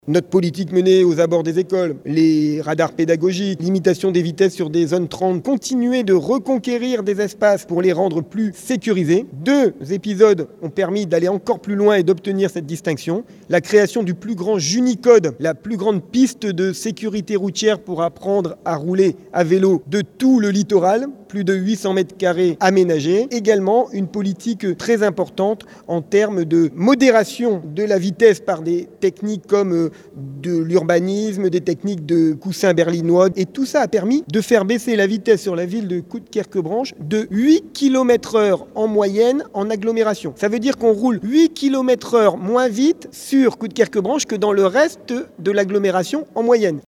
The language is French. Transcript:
Notre politique menée aux abords des écoles, les radars pédagogiques, limitation des vitesses sur des zones 30, continuer de reconquérir des espaces pour les rendre plus sécurisés. 2 épisodes ont permis d'aller encore plus loin et d'obtenir cette distinction. La création du plus grand Junicode, la plus grande piste de sécurité routière pour apprendre à rouler à vélo de tout le littoral, plus de 800 mètres carrés aménagés. Également une politique très importante en termes de modération de la vitesse par des techniques comme de l'urbanisme, des techniques de coussin berlinois. Et tout ça a permis de faire baisser la vitesse sur la ville de Coudekerque-Branche de 8 km/h en moyenne en agglomération. Ça veut dire qu'on roule 8 km/h moins vite sur Coudekerque-Branche que dans le reste de l'agglomération en moyenne.